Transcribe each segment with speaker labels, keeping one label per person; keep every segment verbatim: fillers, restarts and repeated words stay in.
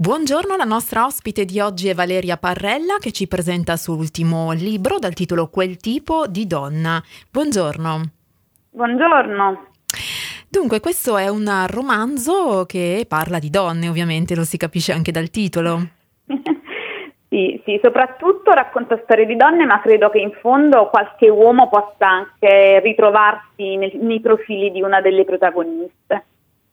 Speaker 1: Buongiorno, la nostra ospite di oggi è Valeria Parrella che ci presenta il suo ultimo libro dal titolo Quel tipo di donna. Buongiorno.
Speaker 2: Buongiorno.
Speaker 1: Dunque, questo è un romanzo che parla di donne, ovviamente, lo si capisce anche dal titolo.
Speaker 2: Sì, sì, soprattutto racconta storie di donne, ma credo che in fondo qualche uomo possa anche ritrovarsi nei, nei profili di una delle protagoniste.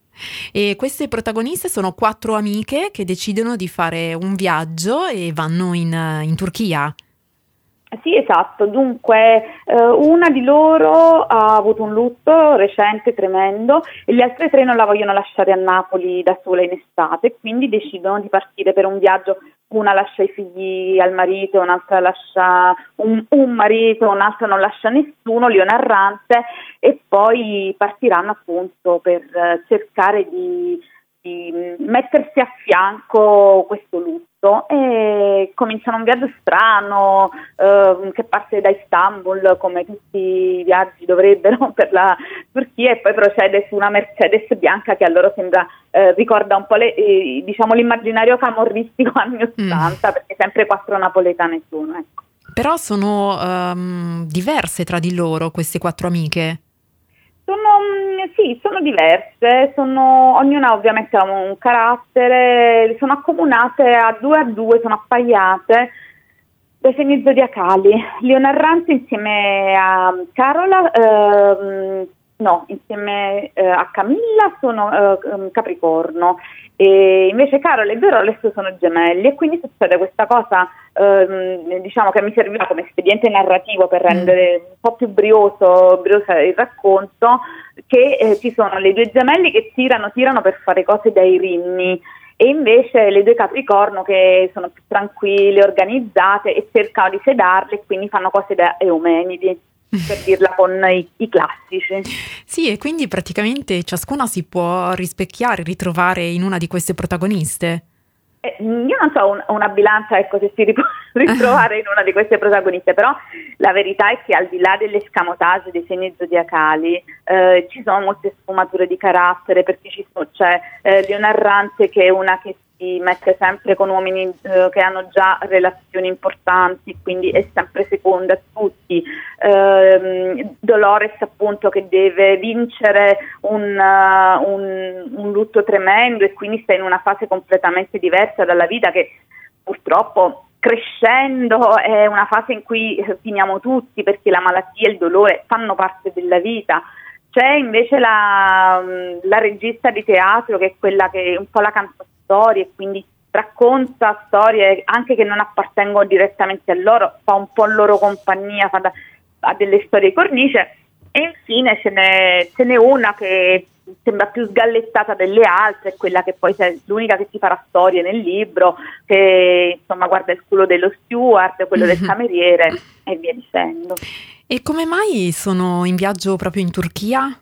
Speaker 1: E queste protagoniste sono quattro amiche che decidono di fare un viaggio e vanno in, in Turchia.
Speaker 2: Sì, esatto. Dunque, eh, una di loro ha avuto un lutto recente, tremendo, e le altre tre non la vogliono lasciare a Napoli da sola in estate, quindi decidono di partire per un viaggio. Una lascia i figli al marito, un'altra lascia un, un marito, un'altra non lascia nessuno, Leone Errante, e poi partiranno appunto per cercare di, di mettersi a fianco questo lutto e cominciano un viaggio strano eh, che parte da Istanbul, come tutti i viaggi dovrebbero, per la Turchia, e poi procede su una Mercedes bianca che a loro sembra eh, ricorda un po' le, eh, diciamo l'immaginario camorristico anni ottanta, mm. perché sempre quattro napoletane sono, ecco.
Speaker 1: Però sono um, diverse tra di loro queste quattro amiche.
Speaker 2: Sono, sì, sono diverse, sono, ognuna ovviamente ha un carattere, sono accomunate a due a due, sono appaiate dai segni zodiacali. Leone Errante insieme a Carola, ehm, no, insieme eh, a Camilla sono eh, Capricorno, e invece Carola e Veroles sono gemelli, e quindi succede questa cosa ehm, diciamo che mi serviva come espediente narrativo per rendere un po' più brioso, brioso il racconto, che eh, ci sono le due gemelli che tirano, tirano per fare cose dai rimmi, e invece le due Capricorno che sono più tranquille, organizzate e cercano di sedarle, e quindi fanno cose da Eumenidi, per dirla con i, i classici.
Speaker 1: Sì, e quindi praticamente ciascuna si può rispecchiare, ritrovare in una di queste protagoniste.
Speaker 2: Eh, io non so un, una bilancia, ecco, se si ripuò ritrovare in una di queste protagoniste, però la verità è che al di là dell'escamotage dei segni zodiacali eh, ci sono molte sfumature di carattere, perché ci sono, c'è eh, Leone Errante che è una che si mette sempre con uomini eh, che hanno già relazioni importanti, quindi è sempre seconda a tutti. Eh, Dolores appunto che deve vincere un, uh, un, un lutto tremendo, e quindi sta in una fase completamente diversa dalla vita, che purtroppo crescendo è una fase in cui finiamo tutti, perché la malattia e il dolore fanno parte della vita. C'è invece la, la regista di teatro, che è quella che un po' la canta storie, e quindi racconta storie anche che non appartengono direttamente a loro, fa un po' loro compagnia, fa da, ha delle storie cornice. E infine ce n'è, ce n'è una che sembra più sgallettata delle altre, quella che poi è l'unica che si farà storie nel libro, che insomma guarda il culo dello steward, quello del cameriere e via dicendo.
Speaker 1: E come mai sono in viaggio proprio in Turchia?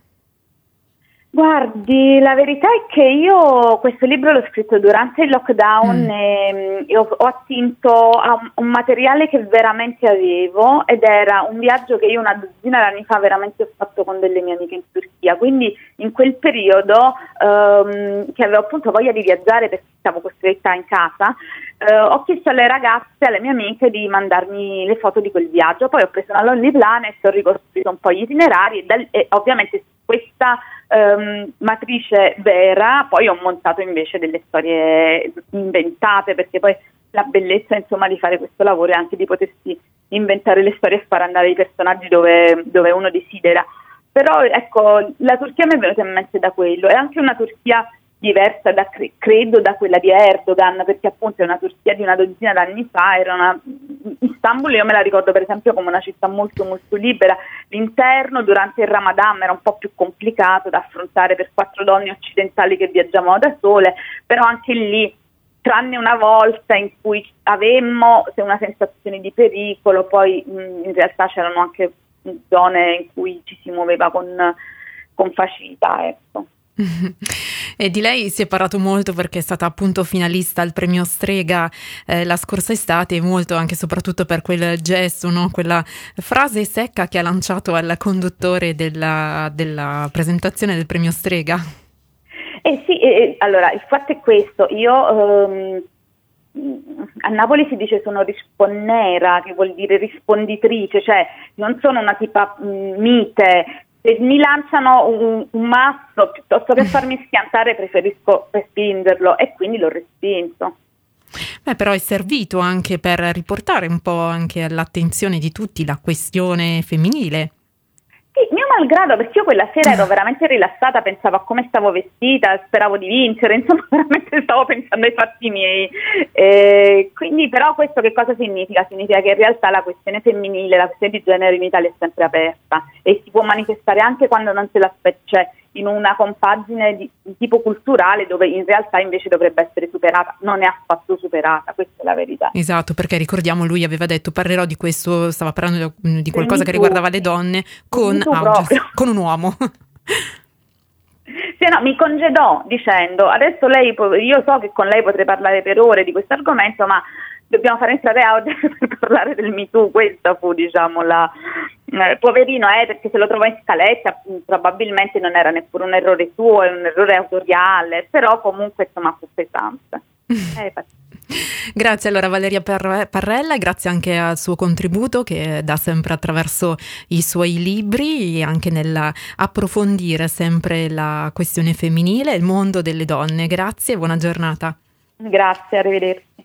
Speaker 2: Guardi, la verità è che io questo libro l'ho scritto durante il lockdown mm. e, e ho, ho attinto a un, un materiale che veramente avevo, ed era un viaggio che io una dozzina d'anni fa veramente ho fatto con delle mie amiche in Turchia, quindi in quel periodo um, che avevo appunto voglia di viaggiare perché stavo costretta in casa, Uh, ho chiesto alle ragazze, alle mie amiche, di mandarmi le foto di quel viaggio. Poi ho preso una Lonely Planet, ho ricostruito un po' gli itinerari e, dal, e ovviamente su questa um, matrice vera poi ho montato invece delle storie inventate, perché poi la bellezza insomma di fare questo lavoro è anche di potersi inventare le storie e far andare i personaggi dove, dove uno desidera. Però ecco, la Turchia mi è venuta in mente da quello, è anche una Turchia diversa da, credo, da quella di Erdogan, perché appunto è una Turchia di una dozzina d'anni fa. Era una Istanbul, io me la ricordo per esempio come una città molto molto libera. L'interno durante il Ramadan era un po' più complicato da affrontare per quattro donne occidentali che viaggiavano da sole, però anche lì, tranne una volta in cui avemmo una sensazione di pericolo, poi mh, in realtà c'erano anche zone in cui ci si muoveva con, con facilità, ecco.
Speaker 1: E di lei si è parlato molto perché è stata appunto finalista al premio Strega eh, la scorsa estate, e molto anche e soprattutto per quel gesto, no? Quella frase secca che ha lanciato al conduttore della, della presentazione del premio Strega.
Speaker 2: Eh sì, eh, allora il fatto è questo, io ehm, a Napoli si dice sono risponnera, che vuol dire risponditrice, cioè non sono una tipa mh, mite. Se mi lanciano un, un masso, piuttosto che farmi schiantare, preferisco respingerlo, e quindi l'ho respinto.
Speaker 1: Beh, però è servito anche per riportare un po' anche all'attenzione di tutti la questione femminile.
Speaker 2: Sì, mio malgrado, perché io quella sera ero veramente rilassata, pensavo a come stavo vestita, speravo di vincere, insomma veramente stavo pensando ai fatti miei. Eh, quindi però questo che cosa significa? Significa che in realtà la questione femminile, la questione di genere in Italia è sempre aperta e si può manifestare anche quando non se l'aspetta, cioè in una compagine di, di tipo culturale dove in realtà invece dovrebbe essere superata, non è affatto superata, questa è la verità.
Speaker 1: Esatto, perché ricordiamo, lui aveva detto parlerò di questo, stava parlando di qualcosa che riguardava le donne con, ah, con un uomo.
Speaker 2: Sì, no, mi congedò dicendo adesso lei, io so che con lei potrei parlare per ore di questo argomento, ma dobbiamo fare entrare Audience per parlare del Me Too. Questa fu, diciamo, la eh, poverino, eh, perché se lo trovò in scaletta, probabilmente non era neppure un errore suo, è un errore autoriale, però comunque insomma fu pesante. Eh,
Speaker 1: Grazie allora Valeria Parrella, e grazie anche al suo contributo che dà sempre attraverso i suoi libri, anche nell'approfondire sempre la questione femminile e il mondo delle donne. Grazie e buona giornata.
Speaker 2: Grazie, arrivederci.